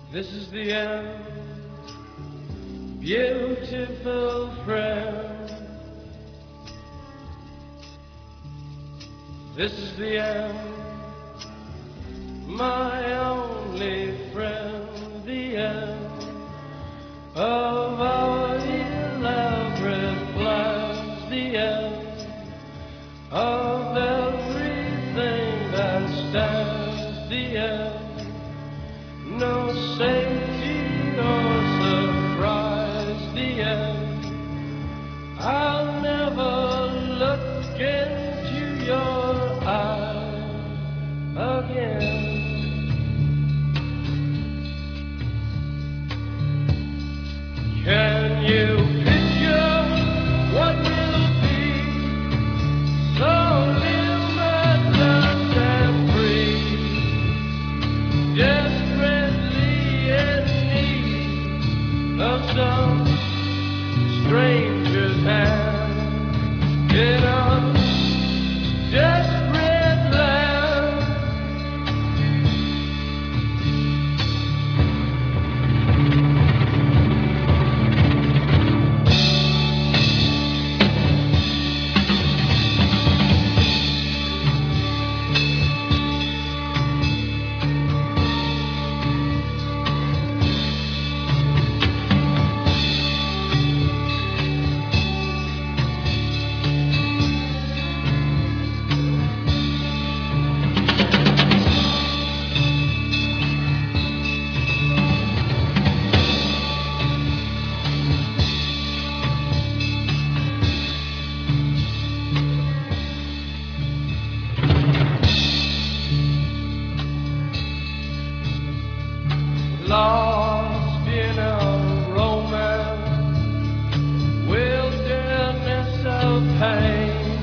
This is the end, beautiful friend. This is the end, my only friend. The end of our elaborate plans. The end of everything that stands. The end, no safety or surprise. The end, I'll never look into your eyes again. Can you picture what will be so limitless and free? Desperately in need of some stranger's hand in a desperate land. Lost in a romance, wilderness of pain,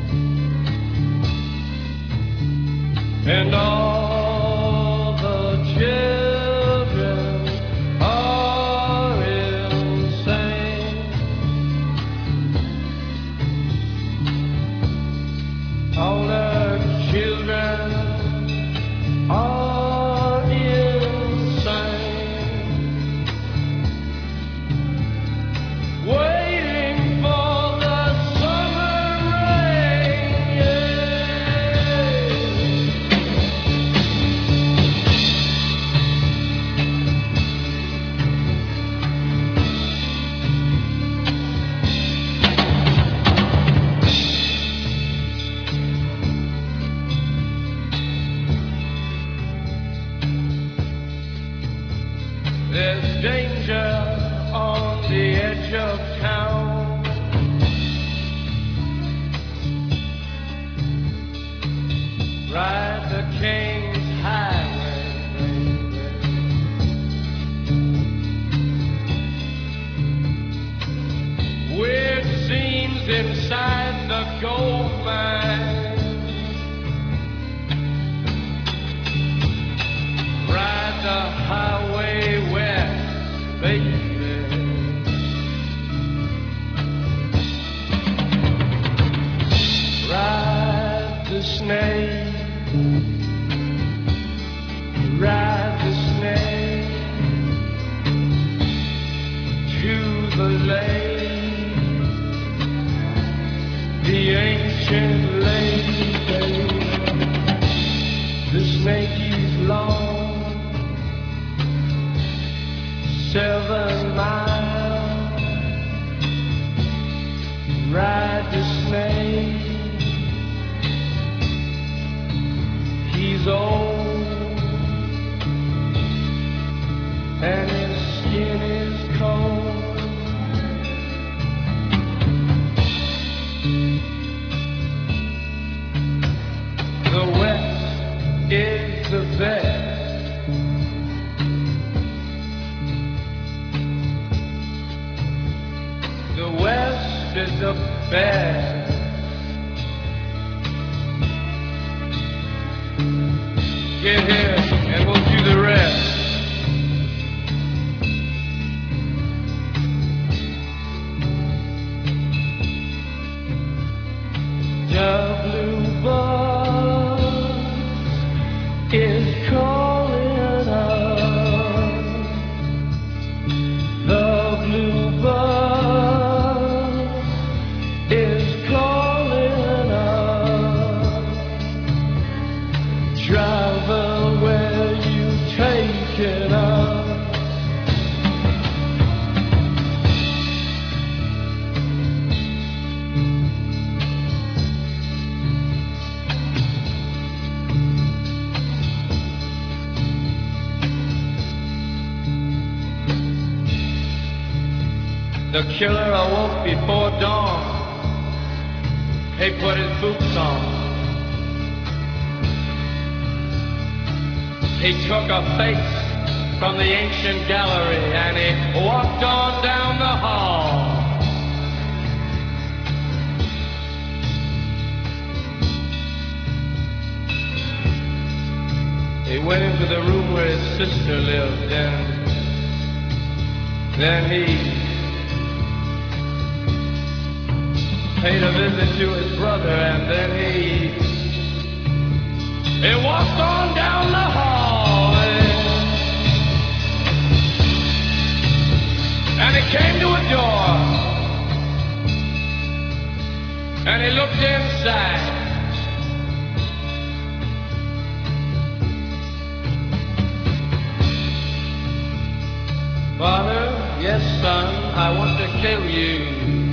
and all the children are insane. All the children are insane. Waiting for the summer rain, yeah. There's danger on the edge of town. Ride the King's Highway. Weird scenes inside the gold mine. Ride the highway west, baby. Ride the snake. Ride the snake to the lake, the ancient lake, baby. The snake is long, 7 miles. Ride the snake. He's old and his skin is cold. The West is the best. The West is the best. Get here and we'll do the rest. The blue bus is calling us. The killer awoke before dawn. He put his boots on. He took a face from the ancient gallery and he walked on down the hall. He went into the room where his sister lived, and then he paid a visit to his brother, and then he walked on down the hall, and he came to a door, and he looked inside. Father, yes, son, I want to kill you.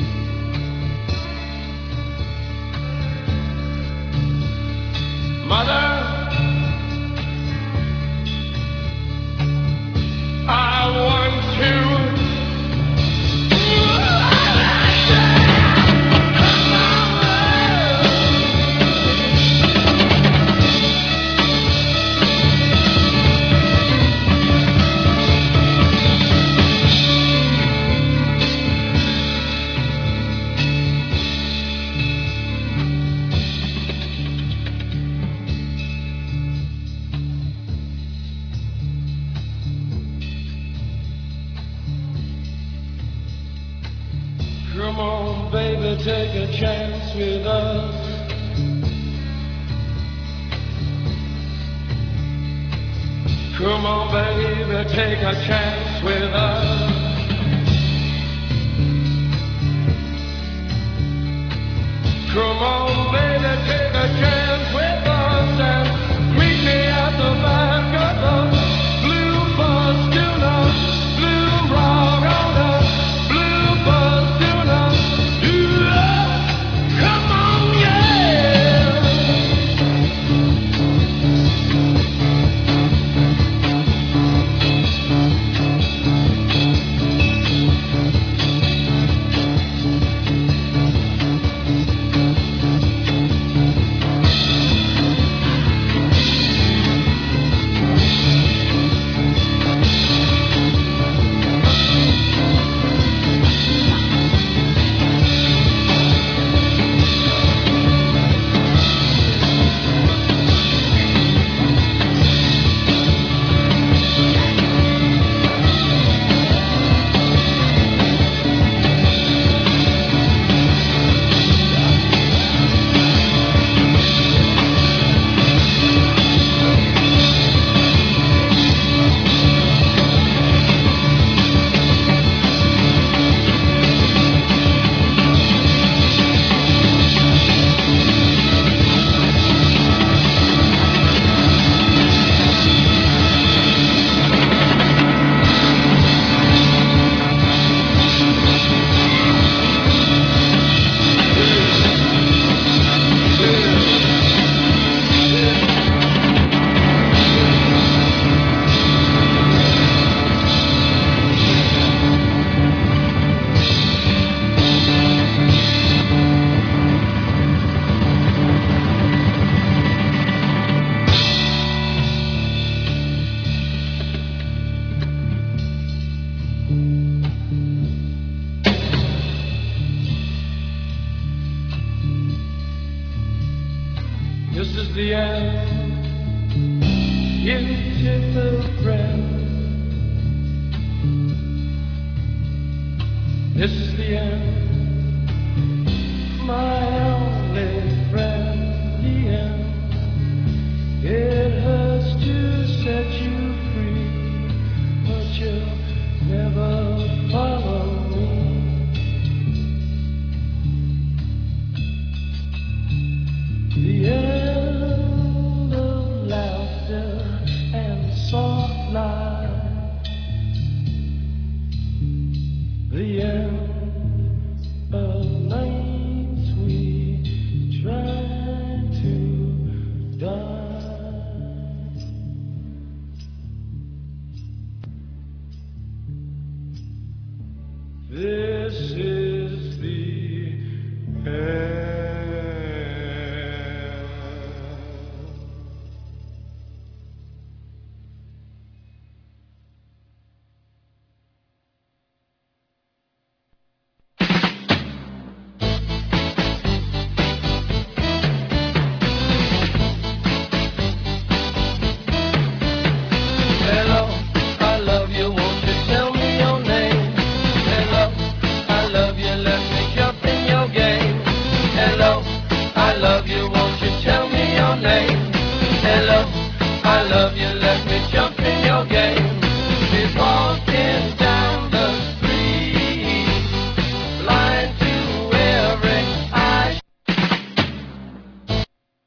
Mother, I want to. Come on, baby, take a chance with us. Come on, baby, take a chance with us. Come on, baby, take a chance with us and meet me at the back of the blue bus tuna, blue rock on the blue bus tuna. Come on, yeah. This is the end, beautiful friend. This is the end, my only friend. The end. It hurts to set you free, but you'll never follow me. The end of laughter and soft light. The end Hello, I love you, won't you tell me your name? Hello, I love you, let me jump in your game. Hello, I love you, won't you tell me your name? Hello, I love you, let me jump in your game.